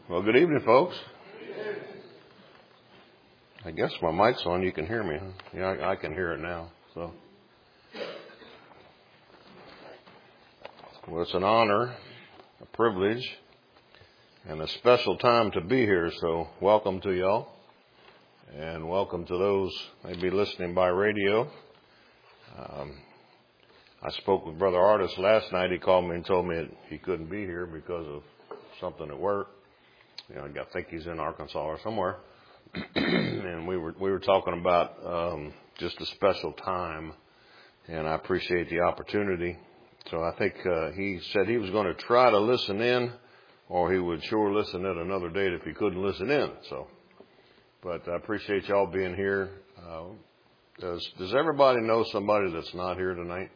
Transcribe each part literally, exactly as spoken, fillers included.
Well, good evening, folks. I guess my mic's on. You can hear me. Huh? Yeah, I, I can hear it now. So, well, it's an honor, a privilege, and a special time to be here. So, welcome to y'all, and welcome to those maybe listening by radio. Um, I spoke with Brother Artis last night. He called me and told me that he couldn't be here because of something at work. You know, I think he's in Arkansas or somewhere. And we were we were talking about um, just a special time, and I appreciate the opportunity. So I think uh, he said he was going to try to listen in, or he would sure listen at another date if he couldn't listen in. So, but I appreciate y'all being here. Uh, does does everybody know somebody that's not here tonight?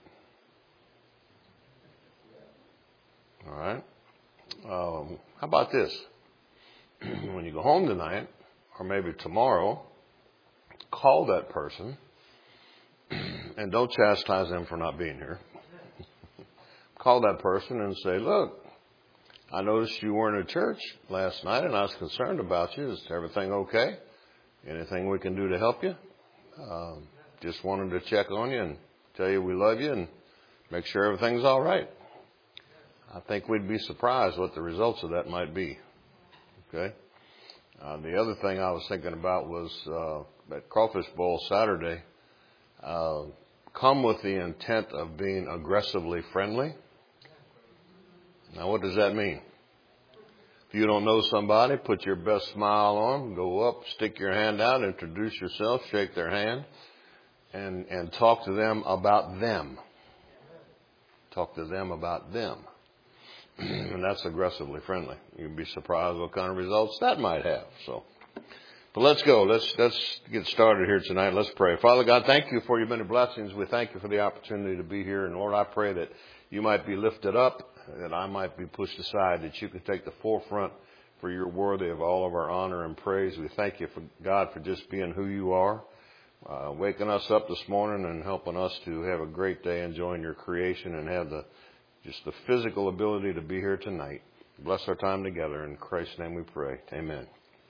All right. Um, how about this? When you go home tonight, or maybe tomorrow, call that person and don't chastise them for not being here. Call that person and say, look, I noticed you weren't at church last night and I was concerned about you. Is everything okay? Anything we can do to help you? Um, just wanted to check on you and tell you we love you and make sure everything's all right. I think we'd be surprised what the results of that might be. Okay? Uh, the other thing I was thinking about was uh, at Crawfish Bowl Saturday, uh, come with the intent of being aggressively friendly. Now, what does that mean? If you don't know somebody, put your best smile on, go up, stick your hand out, introduce yourself, shake their hand, and, and talk to them about them. Talk to them about them. And that's aggressively friendly. You'd be surprised what kind of results that might have. So, but let's go. Let's let's get started here tonight. Let's pray. Father God, thank you for your many blessings. We thank you for the opportunity to be here. And Lord, I pray that you might be lifted up, that I might be pushed aside, that you can take the forefront, for you're worthy of all of our honor and praise. We thank you, for God, for just being who you are, uh, waking us up this morning and helping us to have a great day enjoying your creation and have the just the physical ability to be here tonight. Bless our time together. In Christ's name we pray. Amen.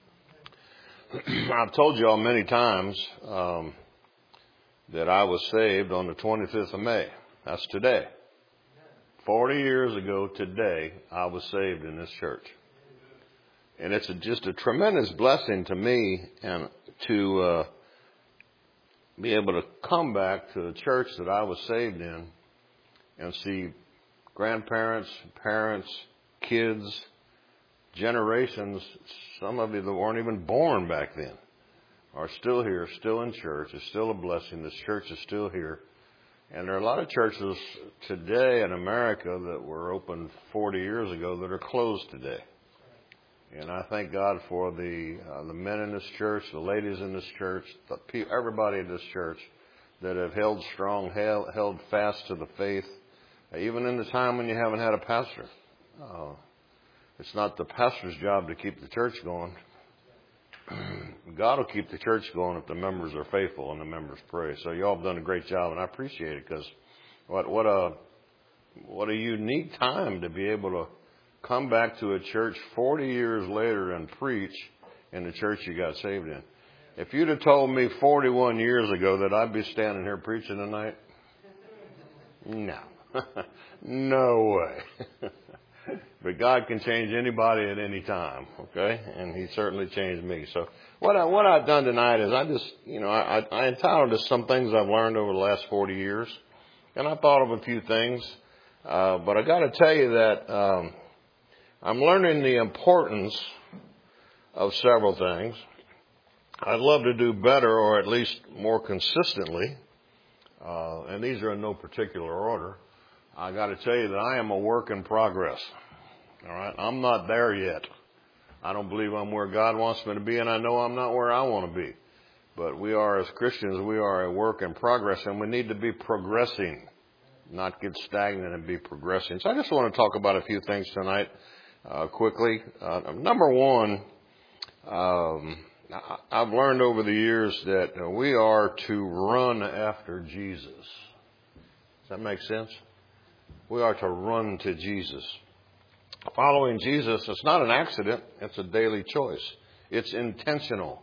I've told you all many times um, that I was saved on the twenty-fifth of May. That's today. Forty years ago today, I was saved in this church. And it's a, just a tremendous blessing to me and to uh, be able to come back to the church that I was saved in and see grandparents, parents, kids, generations, some of you that weren't even born back then, are still here, still in church. It's still a blessing. This church is still here. And there are a lot of churches today in America that were opened forty years ago that are closed today. And I thank God for the uh, the men in this church, the ladies in this church, the pe- everybody in this church that have held strong, held, held fast to the faith. Even in the time when you haven't had a pastor. Uh, it's not the pastor's job to keep the church going. God will keep the church going if the members are faithful and the members pray. So you all have done a great job, and I appreciate it, because what, what a what a unique time to be able to come back to a church forty years later and preach in the church you got saved in. If you'd have told me forty-one years ago that I'd be standing here preaching tonight, no. No way. But God can change anybody at any time, okay? And He certainly changed me. So what, I, what I've done tonight is I just, you know, I, I entitled this Some Things I've Learned Over the Last forty years. And I thought of a few things. Uh, but I got to tell you that um, I'm learning the importance of several things. I'd love to do better, or at least more consistently. Uh, and these are in no particular order. I got to tell you that I am a work in progress. All right. I'm not there yet. I don't believe I'm where God wants me to be, and I know I'm not where I want to be. But we are, as Christians, we are a work in progress, and we need to be progressing, not get stagnant and be progressing. So I just want to talk about a few things tonight, uh, quickly. Uh, number one, um, I've learned over the years that we are to run after Jesus. Does that make sense? We are to run to Jesus. Following Jesus, it's not an accident. It's a daily choice. It's intentional.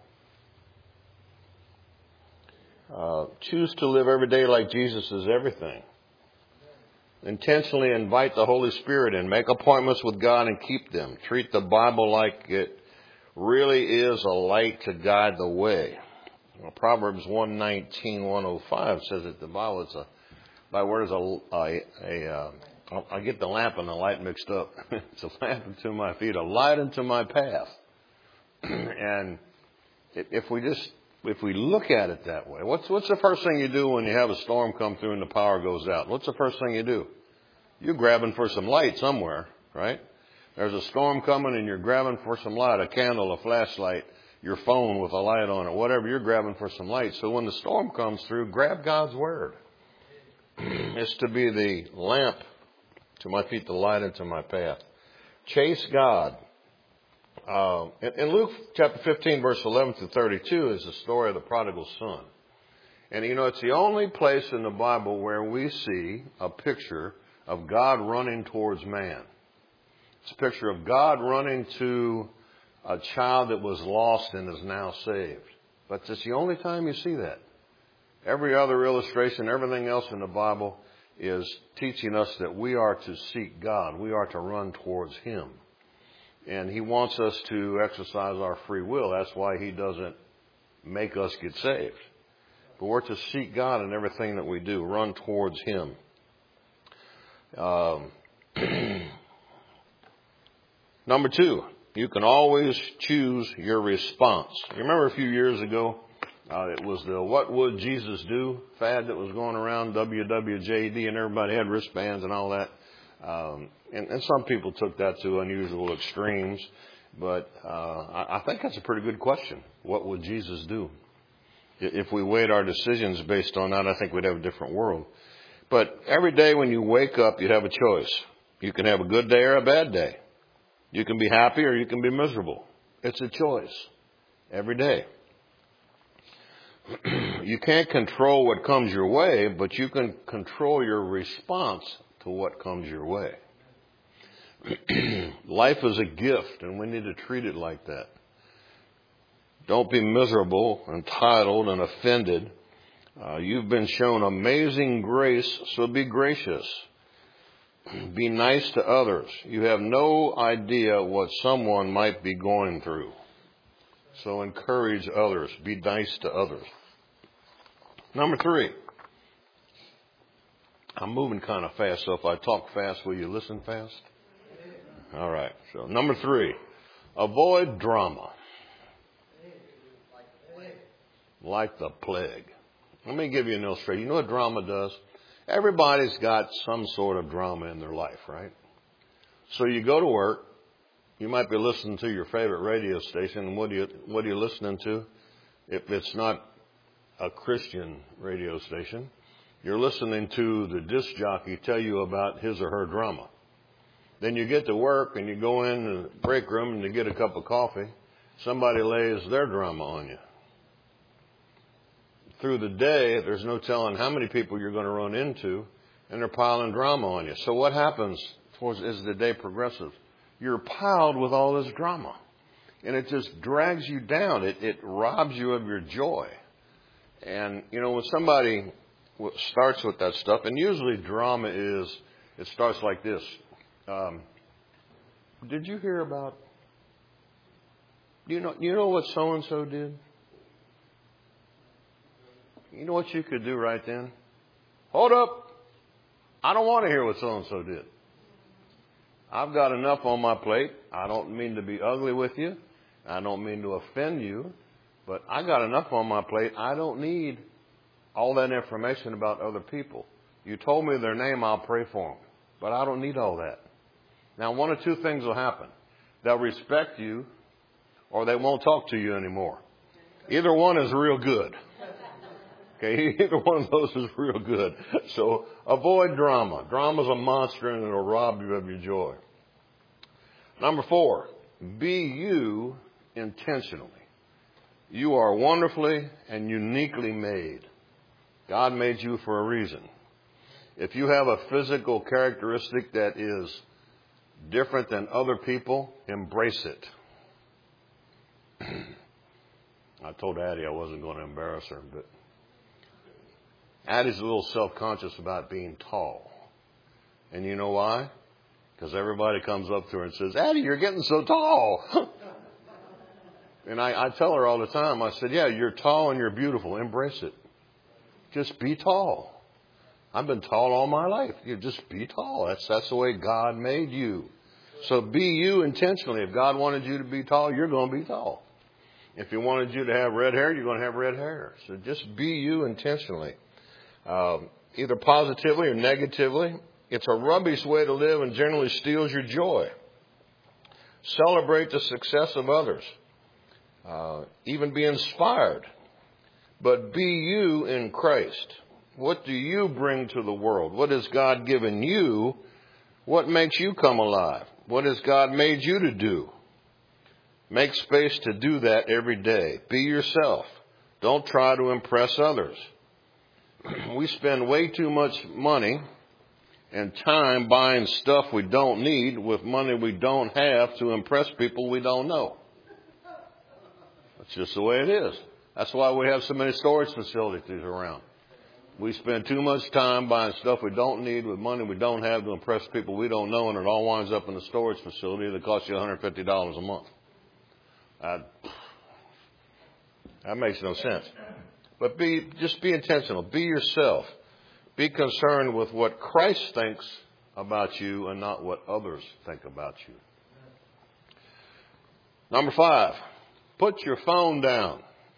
Uh, choose to live every day like Jesus is everything. Intentionally invite the Holy Spirit in. Make appointments with God and keep them. Treat the Bible like it really is a light to guide the way. Well, Proverbs one nineteen, one oh five says that the Bible is a, by word is a, a, a uh, I get the lamp and the light mixed up. It's a lamp unto my feet, a light unto my path. And if we just, if we look at it that way, what's, what's the first thing you do when you have a storm come through and the power goes out? What's the first thing you do? You're grabbing for some light somewhere, right? There's a storm coming and you're grabbing for some light, a candle, a flashlight, your phone with a light on it, whatever, you're grabbing for some light. So when the storm comes through, grab God's word. It's to be the lamp to my feet, the light into my path. Chase God. Uh, in, in Luke chapter fifteen, verse eleven to thirty-two is the story of the prodigal son. And, you know, it's the only place in the Bible where we see a picture of God running towards man. It's a picture of God running to a child that was lost and is now saved. But it's the only time you see that. Every other illustration, everything else in the Bible is teaching us that we are to seek God. We are to run towards Him. And He wants us to exercise our free will. That's why He doesn't make us get saved. But we're to seek God in everything that we do, run towards Him. Um, number two, you can always choose your response. You remember a few years ago, uh, it was the What Would Jesus Do fad that was going around, W W J D, and everybody had wristbands and all that. Um, and, and some people took that to unusual extremes. But uh, I, I think that's a pretty good question. What would Jesus do? If we weighed our decisions based on that, I think we'd have a different world. But every day when you wake up, you have a choice. You can have a good day or a bad day. You can be happy or you can be miserable. It's a choice every day. You can't control what comes your way, but you can control your response to what comes your way. Life is a gift, and we need to treat it like that. Don't be miserable, entitled, and offended. Uh, you've been shown amazing grace, so be gracious. Be nice to others. You have no idea what someone might be going through. So encourage others. Be nice to others. Number three. I'm moving kind of fast, so if I talk fast, will you listen fast? All right. So number three. Avoid drama. Like the plague. Let me give you an illustration. You know what drama does? Everybody's got some sort of drama in their life, right? So you go to work. You might be listening to your favorite radio station. And what are you, what are you listening to? If it's not a Christian radio station, you're listening to the disc jockey tell you about his or her drama. Then you get to work and you go in the break room and you get a cup of coffee. Somebody lays their drama on you. Through the day, there's no telling how many people you're going to run into, and they're piling drama on you. So what happens towards, as the day progresses? You're piled with all this drama, and it just drags you down. It, it robs you of your joy. And, you know, when somebody starts with that stuff, and usually drama is, it starts like this. Um, did you hear about, you know, you know what so-and-so did? You know what you could do right then? Hold up. I don't want to hear what so-and-so did. I've got enough on my plate. I don't mean to be ugly with you. I don't mean to offend you. But I got enough on my plate. I don't need all that information about other people. You told me their name, I'll pray for them. But I don't need all that. Now, one of two things will happen. They'll respect you, or they won't talk to you anymore. Either one is real good. Okay, either one of those is real good. So avoid drama. Drama's a monster and it'll rob you of your joy. Number four, be you intentionally. You are wonderfully and uniquely made. God made you for a reason. If you have a physical characteristic that is different than other people, embrace it. I told Addie I wasn't going to embarrass her, but Addie's a little self-conscious about being tall. And you know why? Because everybody comes up to her and says, Addie, you're getting so tall. And I, I tell her all the time, I said, yeah, you're tall and you're beautiful. Embrace it. Just be tall. I've been tall all my life. You just be tall. That's that's the way God made you. So be you intentionally. If God wanted you to be tall, you're going to be tall. If He wanted you to have red hair, you're going to have red hair. So just be you intentionally. Um, either positively or negatively. It's a rubbish way to live and generally steals your joy. Celebrate the success of others. Uh, even be inspired. But be you in Christ. What do you bring to the world? What has God given you? What makes you come alive? What has God made you to do? Make space to do that every day. Be yourself. Don't try to impress others. We spend way too much money and time buying stuff we don't need with money we don't have to impress people we don't know. That's just the way it is. That's why we have so many storage facilities around. We spend too much time buying stuff we don't need with money we don't have to impress people we don't know, and it all winds up in a storage facility that costs you one hundred fifty dollars a month. Uh, that makes no sense. But be just be intentional. Be yourself. Be concerned with what Christ thinks about you and not what others think about you. Number five, put your phone down.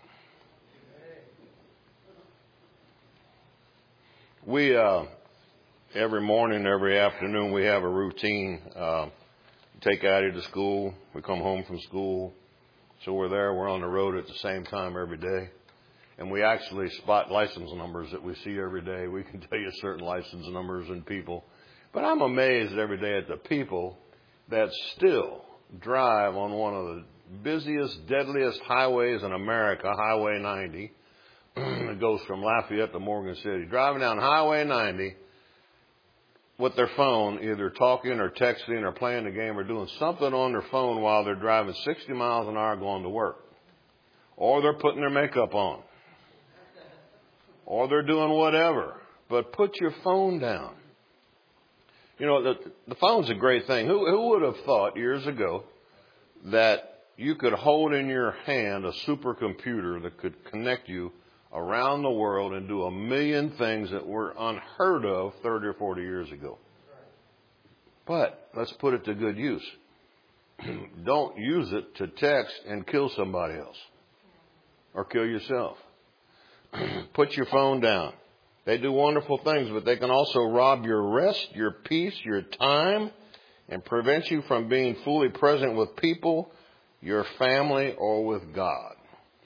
We, uh, every morning, every afternoon, we have a routine. Uh, take Addie to school. We come home from school. So we're there. We're on the road at the same time every day. And we actually spot license numbers that we see every day. We can tell you certain license numbers and people. But I'm amazed every day at the people that still drive on one of the busiest, deadliest highways in America, Highway ninety. It goes from Lafayette to Morgan City. Driving down Highway ninety with their phone, either talking or texting or playing the game or doing something on their phone while they're driving sixty miles an hour going to work. Or they're putting their makeup on. Or they're doing whatever. But put your phone down. You know, the, the phone's a great thing. Who, who would have thought years ago that you could hold in your hand a supercomputer that could connect you around the world and do a million things that were unheard of thirty or forty years ago. But let's put it to good use. Don't use it to text and kill somebody else or kill yourself. Put your phone down. They do wonderful things, but they can also rob your rest, your peace, your time, and prevent you from being fully present with people, your family, or with God.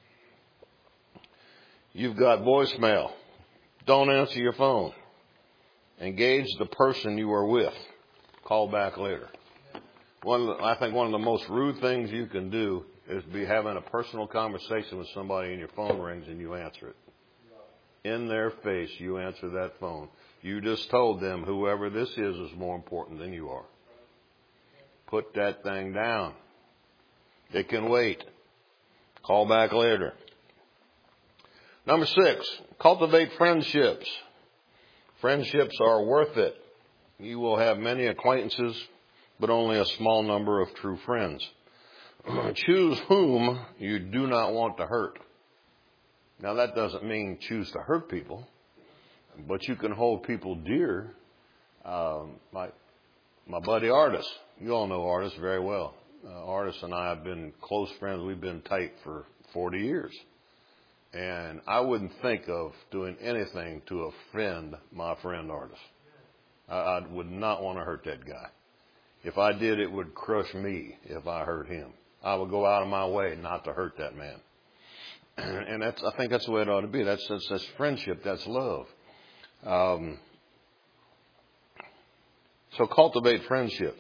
You've got voicemail. Don't answer your phone. Engage the person you are with. Call back later. One of the, I think one of the most rude things you can do is be having a personal conversation with somebody and your phone rings and you answer it. In their face, you answer that phone. You just told them whoever this is is more important than you are. Put that thing down. It can wait. Call back later. Number six, cultivate friendships. Friendships are worth it. You will have many acquaintances, but only a small number of true friends. Choose whom you do not want to hurt. Now, that doesn't mean choose to hurt people, but you can hold people dear. Um, my, my buddy Artis, you all know Artis very well. Uh, Artis and I have been close friends. We've been tight for forty years. And I wouldn't think of doing anything to offend my friend Artis. I, I would not want to hurt that guy. If I did, it would crush me if I hurt him. I would go out of my way not to hurt that man. And that's, I think that's the way it ought to be. That's, that's, that's friendship. That's love. Um, so cultivate friendships.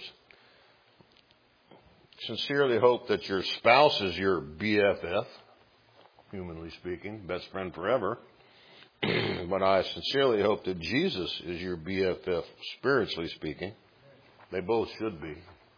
Sincerely hope that your spouse is your B F F. Humanly speaking, best friend forever. But I sincerely hope that Jesus is your B F F, spiritually speaking. They both should be.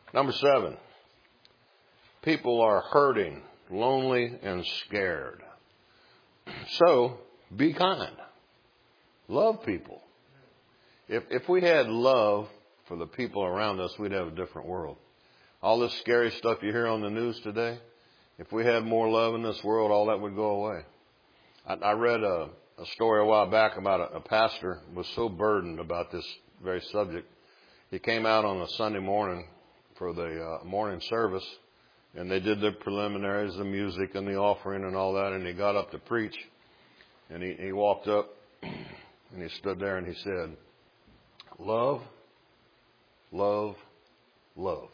Number seven, people are hurting, lonely, and scared. So be kind. Love people. If if we had love for the people around us, we'd have a different world. All this scary stuff you hear on the news today, if we had more love in this world, all that would go away. I, I read a, a story a while back about a, a pastor who was so burdened about this very subject. He came out on a Sunday morning for the uh, morning service, and they did the preliminaries, the music and the offering and all that, and he got up to preach, and he, he walked up, and he stood there, and he said, love, love, love.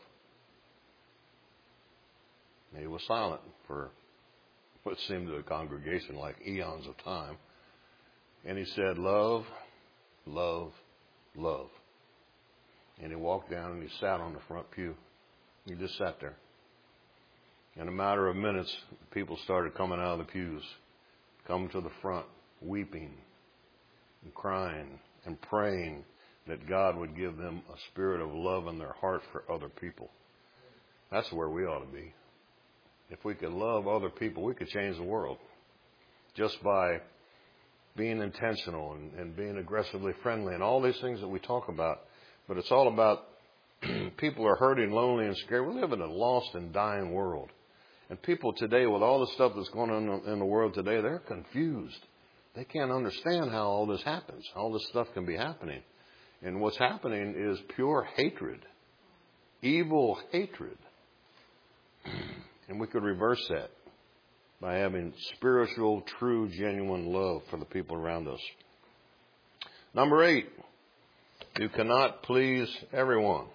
And he was silent for what seemed to the congregation like eons of time. And he said, love, love, love. And he walked down and he sat on the front pew. He just sat there. In a matter of minutes, people started coming out of the pews, coming to the front, weeping and crying and praying that God would give them a spirit of love in their heart for other people. That's where we ought to be. If we could love other people, we could change the world just by being intentional and, and being aggressively friendly and all these things that we talk about. But it's all about people are hurting, lonely, and scared. We live in a lost and dying world. And people today, with all the stuff that's going on in the world today, they're confused. They can't understand how all this happens. All this stuff can be happening. And what's happening is pure hatred, evil hatred. And we could reverse that by having spiritual, true, genuine love for the people around us. Number eight, you cannot please everyone.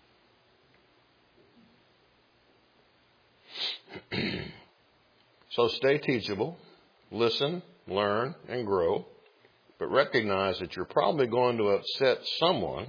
So stay teachable, listen, learn, and grow, but recognize that you're probably going to upset someone.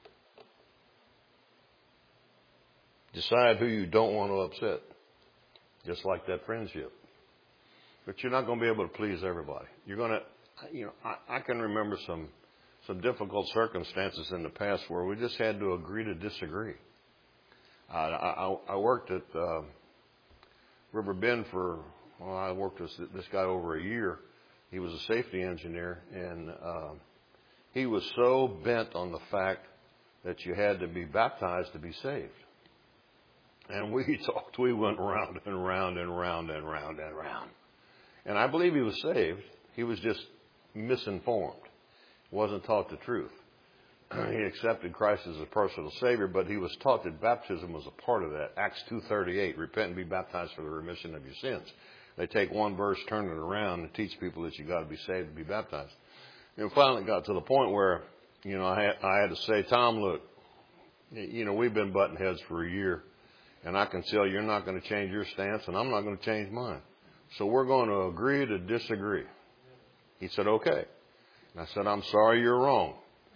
Decide who you don't want to upset. Just like that friendship. But you're not going to be able to please everybody. You're going to, you know, I, I can remember some some difficult circumstances in the past where we just had to agree to disagree. Uh, I, I, I worked at uh, River Bend for, well, I worked with this guy over a year. He was a safety engineer, and uh, he was so bent on the fact that you had to be baptized to be saved. And we talked, we went round and round and round and round and round. And I believe he was saved. He was just misinformed. Wasn't taught the truth. He accepted Christ as a personal Savior, but he was taught that baptism was a part of that. Acts two thirty-eight, repent and be baptized for the remission of your sins. They take one verse, turn it around, and teach people that you got to be saved and be baptized. And finally got to the point where, you know, I had, I had to say, Tom, look, you know, we've been butting heads for a year. And I can tell you're not going to change your stance, and I'm not going to change mine. So we're going to agree to disagree. He said, okay. And I said, I'm sorry, you're wrong.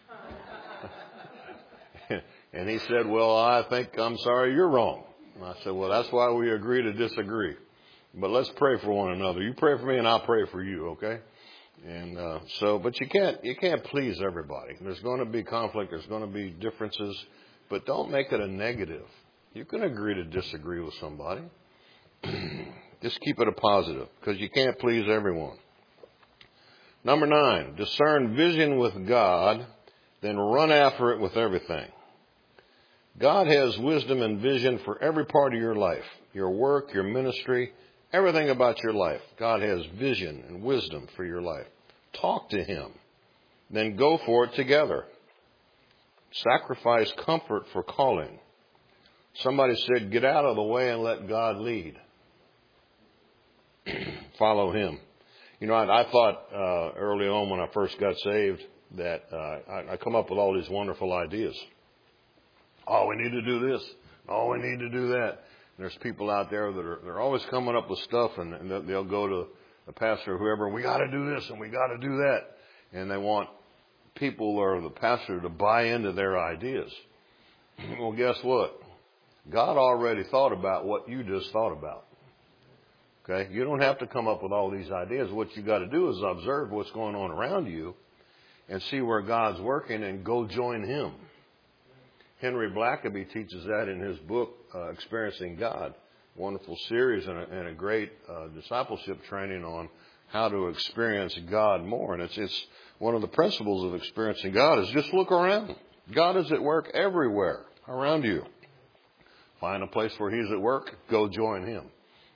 And he said, well, I think I'm sorry, you're wrong. And I said, well, that's why we agree to disagree. But let's pray for one another. You pray for me, and I'll pray for you, okay? And uh, so, but you can't you can't please everybody. There's going to be conflict. There's going to be differences. But don't make it a negative. You can agree to disagree with somebody. Just keep it a positive, because you can't please everyone. Number nine, discern vision with God, then run after it with everything. God has wisdom and vision for every part of your life, your work, your ministry, everything about your life. God has vision and wisdom for your life. Talk to Him. Then go for it together. Sacrifice comfort for calling. Somebody said, get out of the way and let God lead. Follow Him. You know, I, I thought uh, early on when I first got saved that uh, I, I come up with all these wonderful ideas. Oh, we need to do this. Oh, we need to do that. And there's people out there that are they're always coming up with stuff, and, and they'll go to the pastor or whoever, we got to do this and we got to do that. And they want people or the pastor to buy into their ideas. Well, guess what? God already thought about what you just thought about. Okay? You don't have to come up with all these ideas. What you got to do is observe what's going on around you and see where God's working and go join Him. Henry Blackaby teaches that in his book, uh, Experiencing God. Wonderful series and a, and a great uh, discipleship training on how to experience God more. And it's, it's one of the principles of experiencing God is just look around. God is at work everywhere around you. Find a place where He's at work, go join Him.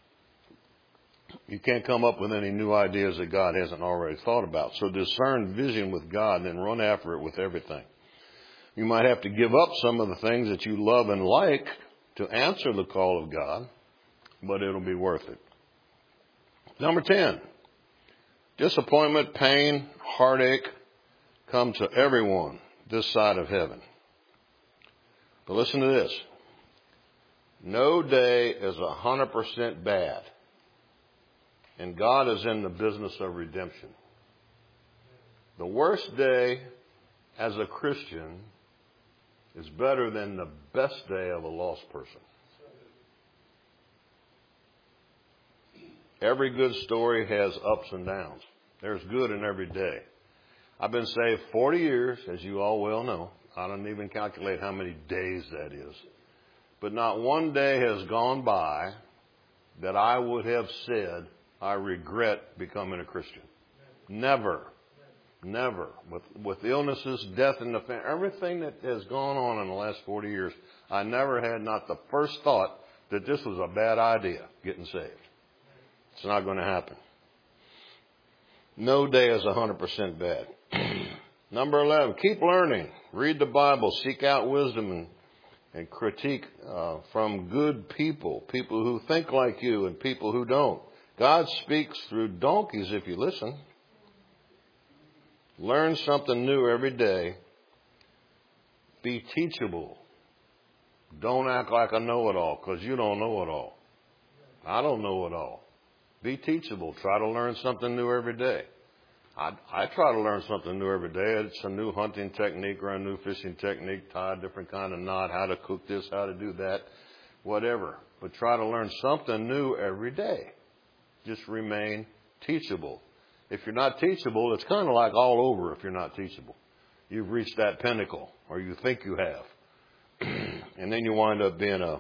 You can't come up with any new ideas that God hasn't already thought about. So discern vision with God and then run after it with everything. You might have to give up some of the things that you love and like to answer the call of God, but it'll be worth it. Number ten, disappointment, pain, heartache come to everyone this side of heaven. But listen to this. No day is one hundred percent bad. And God is in the business of redemption. The worst day as a Christian is better than the best day of a lost person. Every good story has ups and downs. There's good in every day. I've been saved forty years, as you all well know. I don't even calculate how many days that is. But not one day has gone by that I would have said, I regret becoming a Christian. Never. Never. With, with illnesses, death in the family, everything that has gone on in the last forty years, I never had not the first thought that this was a bad idea, getting saved. It's not going to happen. No day is one hundred percent bad. Number eleven, keep learning. Read the Bible. Seek out wisdom and, and critique uh, from good people, people who think like you and people who don't. God speaks through donkeys if you listen. Learn something new every day. Be teachable. Don't act like a know-it-all, because you don't know it all. I don't know it all. Be teachable. Try to learn something new every day. I, I try to learn something new every day. It's a new hunting technique or a new fishing technique, tie a different kind of knot, how to cook this, how to do that, whatever. But try to learn something new every day. Just remain teachable. If you're not teachable, it's kind of like all over if you're not teachable. You've reached that pinnacle, or you think you have. And then you wind up being a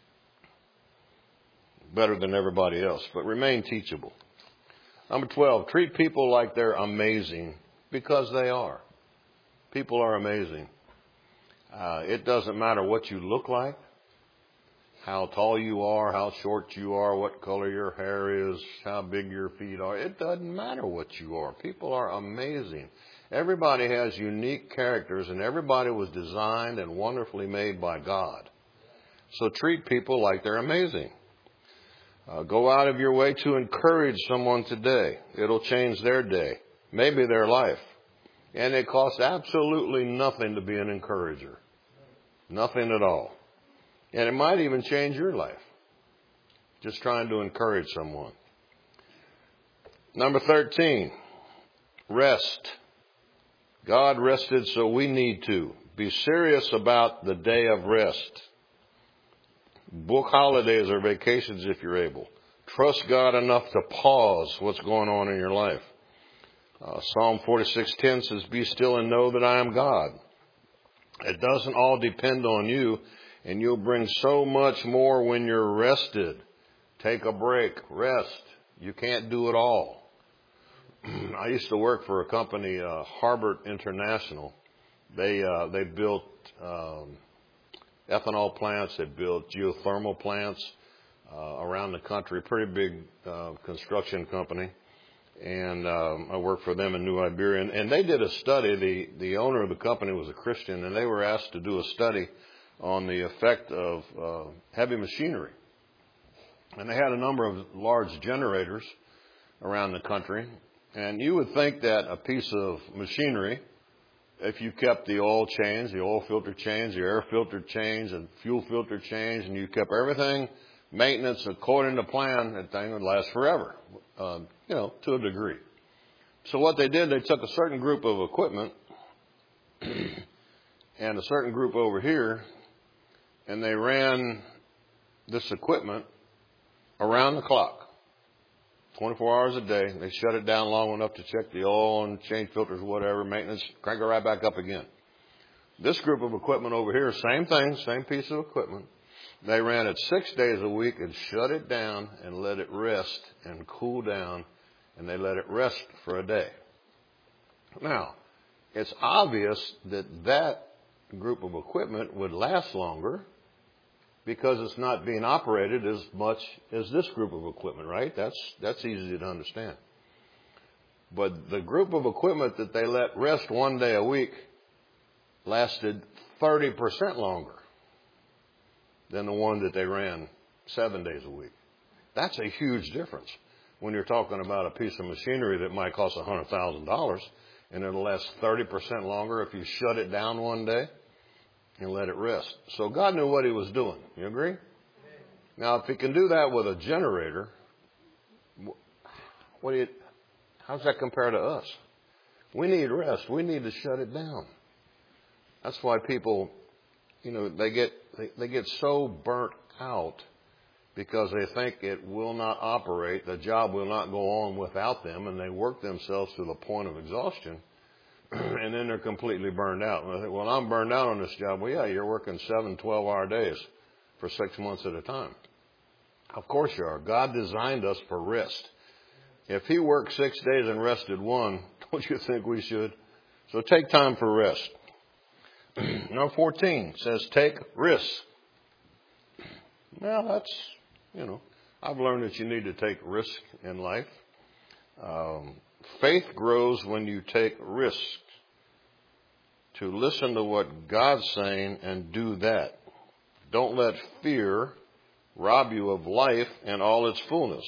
better than everybody else. But remain teachable. Number twelve, treat people like they're amazing, because they are. People are amazing. Uh, it doesn't matter what you look like, how tall you are, how short you are, what color your hair is, how big your feet are. It doesn't matter what you are. People are amazing. Everybody has unique characters, and everybody was designed and wonderfully made by God. So treat people like they're amazing. Uh, go out of your way to encourage someone today. It'll change their day, maybe their life. And it costs absolutely nothing to be an encourager. Nothing at all. And it might even change your life. Just trying to encourage someone. Number thirteen, rest. God rested, so we need to. Be serious about the day of rest. Book holidays or vacations if you're able. Trust God enough to pause what's going on in your life. Uh, Psalm forty-six ten says, be still and know that I am God. It doesn't all depend on you, and you'll bring so much more when you're rested. Take a break. Rest. You can't do it all. I used to work for a company, uh, Harbert International. They uh, they built um, ethanol plants. They built geothermal plants uh, around the country. Pretty big uh, construction company. And um, I worked for them in New Iberia. And, and they did a study. The, the owner of the company was a Christian, and they were asked to do a study on the effect of uh, heavy machinery. And they had a number of large generators around the country. And you would think that a piece of machinery, if you kept the oil change, the oil filter change, the air filter change, and fuel filter change, and you kept everything maintenance according to plan, that thing would last forever, uh, you know, to a degree. So what they did, they took a certain group of equipment and a certain group over here, and they ran this equipment around the clock. twenty-four hours a day. They shut it down long enough to check the oil and change filters, whatever, maintenance, crank it right back up again. This group of equipment over here, same thing, same piece of equipment. They ran it six days a week and shut it down and let it rest and cool down, and they let it rest for a day. Now, it's obvious that that group of equipment would last longer because it's not being operated as much as this group of equipment, right? That's, that's easy to understand. But the group of equipment that they let rest one day a week lasted thirty percent longer than the one that they ran seven days a week. That's a huge difference when you're talking about a piece of machinery that might cost one hundred thousand dollars and it'll last thirty percent longer if you shut it down one day and let it rest. So God knew what he was doing. You agree? Now, if he can do that with a generator, what do you, how does that compare to us? We need rest. We need to shut it down. That's why people, you know, they get they, they get so burnt out because they think it will not operate, the job will not go on without them, and they work themselves to the point of exhaustion, and then they're completely burned out. And I think, well, I'm burned out on this job. Well, yeah, you're working seven, twelve-hour days for six months at a time. Of course you are. God designed us for rest. If he worked six days and rested one, don't you think we should? So take time for rest. Number fourteen says take risks. Well, that's, you know, I've learned that you need to take risks in life. Um, faith grows when you take risks to listen to what God's saying and do that. Don't let fear rob you of life and all its fullness.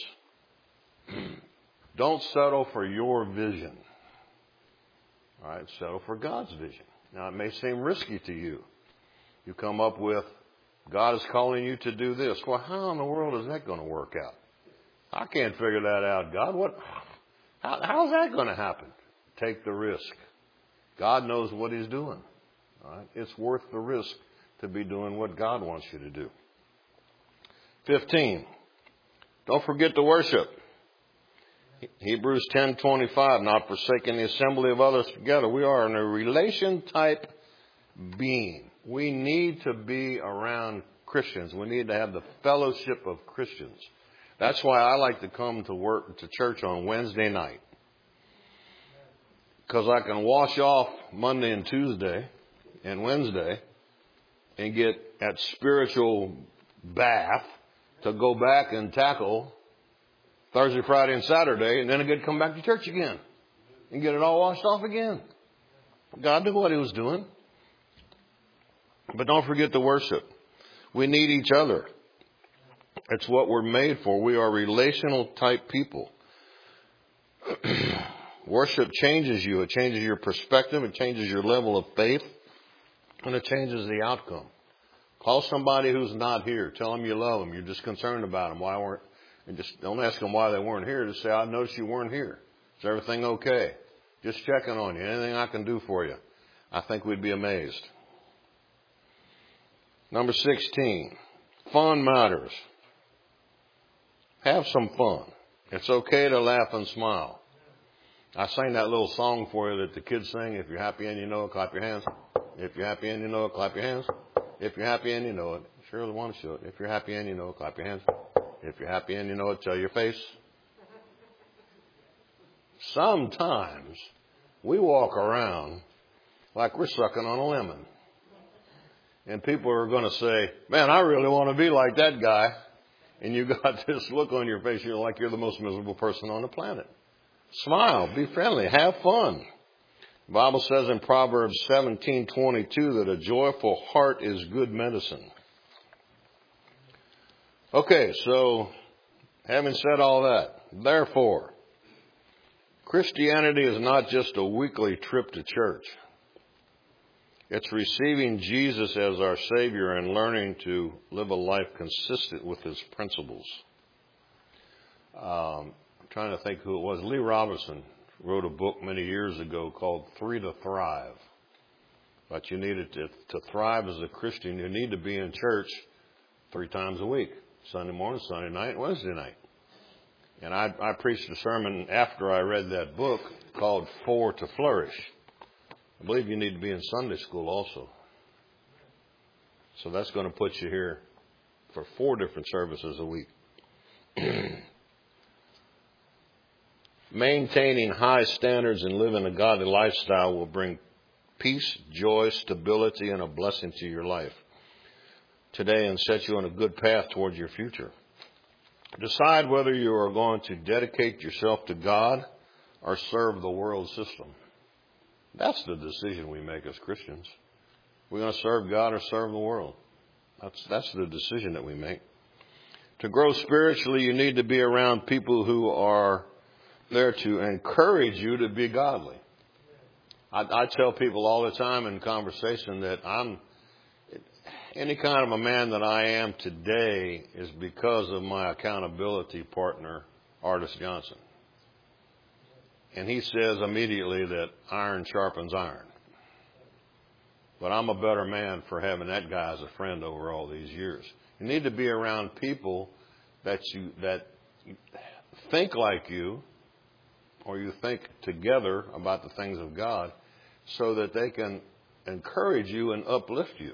Don't settle for your vision. All right, settle for God's vision. Now, it may seem risky to you. You come up with, God is calling you to do this. Well, how in the world is that going to work out? I can't figure that out, God. What? How, how's that going to happen? Take the risk. God knows what he's doing. All right? It's worth the risk to be doing what God wants you to do. fifteen. Don't forget to worship. Hebrews ten twenty-five, not forsaking the assembly of others together. We are in a relation type being. We need to be around Christians. We need to have the fellowship of Christians. That's why I like to come to work to church on Wednesday night. Because I can wash off Monday and Tuesday and Wednesday and get that spiritual bath to go back and tackle Thursday, Friday, and Saturday, and then I get to come back to church again and get it all washed off again. God knew what he was doing. But don't forget to worship. We need each other. It's what we're made for. We are relational type people. Worship changes you. It changes your perspective. It changes your level of faith. And it changes the outcome. Call somebody who's not here. Tell them you love them. You're just concerned about them. Why weren't And just don't ask them why they weren't here. Just say, I noticed you weren't here. Is everything okay? Just checking on you. Anything I can do for you? I think we'd be amazed. Number sixteen. Fun matters. Have some fun. It's okay to laugh and smile. I sang that little song for you that the kids sing. If you're happy and you know it, clap your hands. If you're happy and you know it, clap your hands. If you're happy and you know it, sure the one should. If you're happy and you know it, clap your hands. If you're happy and you know it, show your face. Sometimes we walk around like we're sucking on a lemon. And people are going to say, man, I really want to be like that guy. And you got this look on your face, you're like you're the most miserable person on the planet. Smile, be friendly, have fun. The Bible says in Proverbs seventeen twenty-two that a joyful heart is good medicine. Okay, so having said all that, therefore, Christianity is not just a weekly trip to church. It's receiving Jesus as our Savior and learning to live a life consistent with his principles. Um, I'm trying to think who it was. Lee Robinson wrote a book many years ago called Three to Thrive. But you needed to, to thrive as a Christian, you need to be in church three times a week. Sunday morning, Sunday night, Wednesday night. And I, I preached a sermon after I read that book called Four to Flourish. I believe you need to be in Sunday school also. So that's going to put you here for four different services a week. Maintaining high standards and living a godly lifestyle will bring peace, joy, stability, and a blessing to your life today and set you on a good path towards your future. Decide whether you are going to dedicate yourself to God or serve the world system. That's the decision we make as Christians. We're going to serve God or serve the world. That's, that's the decision that we make. To grow spiritually, you need to be around people who are there to encourage you to be godly. I, I tell people all the time in conversation that I'm any kind of a man that I am today is because of my accountability partner, Artis Johnson. And he says immediately that iron sharpens iron. But I'm a better man for having that guy as a friend over all these years. You need to be around people that you that think like you, or you think together about the things of God, so that they can encourage you and uplift you.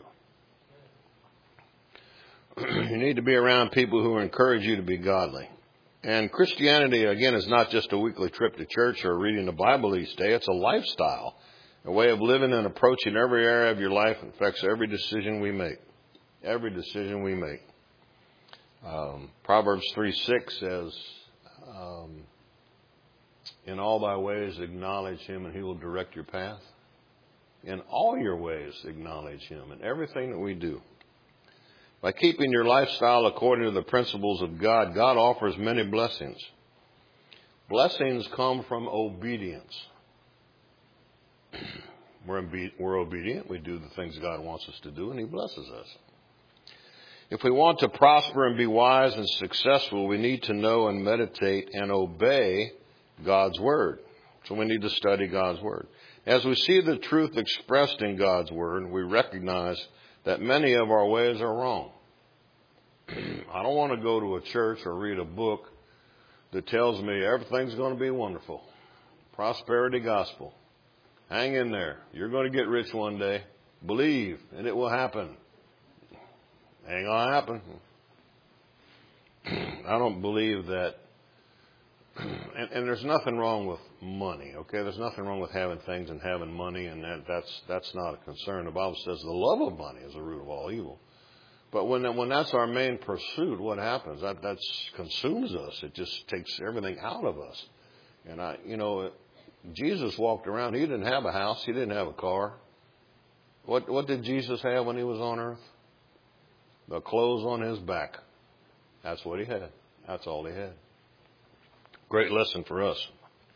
You need to be around people who encourage you to be godly. And Christianity, again, is not just a weekly trip to church or reading the Bible each day. It's a lifestyle, a way of living and approaching every area of your life. It affects every decision we make. Every decision we make. Um, Proverbs three six says, um, in all thy ways acknowledge him and he will direct your path. In all your ways acknowledge him in everything that we do. By keeping your lifestyle according to the principles of God, God offers many blessings. Blessings come from obedience. We're, obe- we're obedient. We do the things God wants us to do, and he blesses us. If we want to prosper and be wise and successful, we need to know and meditate and obey God's Word. So we need to study God's Word. As we see the truth expressed in God's Word, we recognize that many of our ways are wrong. I don't want to go to a church or read a book that tells me everything's going to be wonderful. Prosperity gospel. Hang in there. You're going to get rich one day. Believe, and it will happen. Ain't going to happen. I don't believe that. And, and there's nothing wrong with money, okay? There's nothing wrong with having things and having money, and that, that's that's not a concern. The Bible says the love of money is the root of all evil. But when when that's our main pursuit, what happens? That that consumes us. It just takes everything out of us. And I, you know, Jesus walked around. He didn't have a house. He didn't have a car. What what did Jesus have when he was on earth? The clothes on his back. That's what he had. That's all he had. Great lesson for us.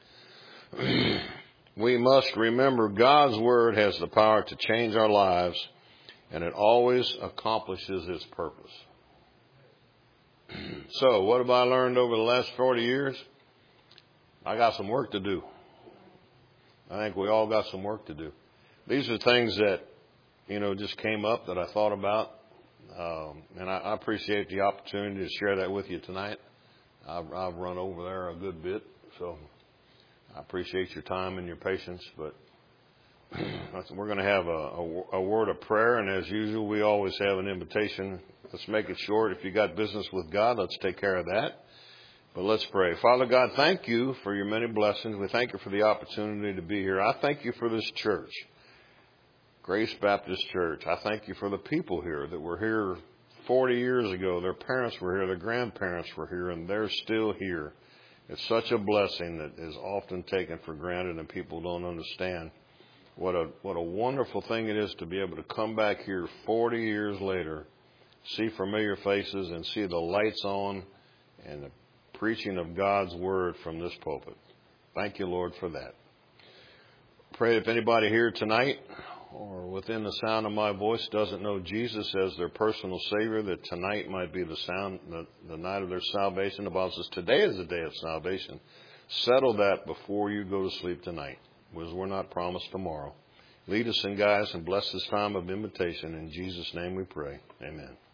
We must remember God's Word has the power to change our lives, and it always accomplishes its purpose. So, what have I learned over the last forty years? I got some work to do. I think we all got some work to do. These are things that, you know, just came up that I thought about, um, and I, I appreciate the opportunity to share that with you tonight. I've, I've run over there a good bit, so I appreciate your time and your patience. But we're going to have a, a, a word of prayer, and as usual, we always have an invitation. Let's make it short. If you got business with God, let's take care of that. But let's pray. Father God, thank you for your many blessings. We thank you for the opportunity to be here. I thank you for this church, Grace Baptist Church. I thank you for the people here that were here forty years ago. Their parents were here, their grandparents were here, and they're still here. It's such a blessing that is often taken for granted, and people don't understand what a what a wonderful thing it is to be able to come back here forty years later, see familiar faces, and see the lights on and the preaching of God's Word from this pulpit. Thank you, Lord, for that. Pray if anybody here tonight or within the sound of my voice doesn't know Jesus as their personal Savior, that tonight might be the sound, the, the night of their salvation. The Bible says today is the day of salvation. Settle that before you go to sleep tonight, because we're not promised tomorrow. Lead us and guide us and bless this time of invitation. In Jesus' name we pray. Amen.